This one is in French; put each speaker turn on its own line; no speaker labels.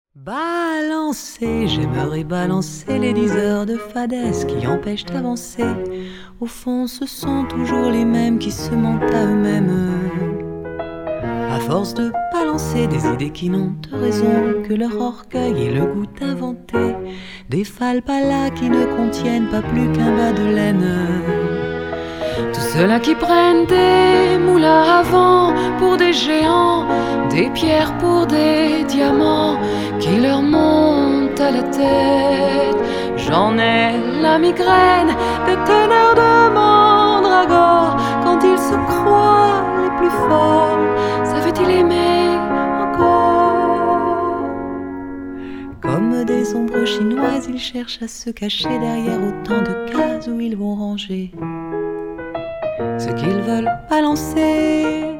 Balancer, j'aimerais balancer les 10 heures de fadesse qui empêchent d'avancer. Au fond, ce sont toujours les mêmes qui se mentent à eux-mêmes. À force de balancer des idées qui n'ont de raison que leur orgueil et le goût inventé, des falbalas qui ne contiennent pas plus qu'un bas de laine. Tous ceux-là qui prennent des moulins à vent pour des géants, des pierres pour des diamants qui leur montent à la tête. J'en ai la migraine des teneurs de mandragore. Quand ils se croient les plus forts, savent-ils aimer encore? Comme des ombres chinoises, ils cherchent à se cacher derrière autant de cases où ils vont ranger ce qu'ils veulent balancer.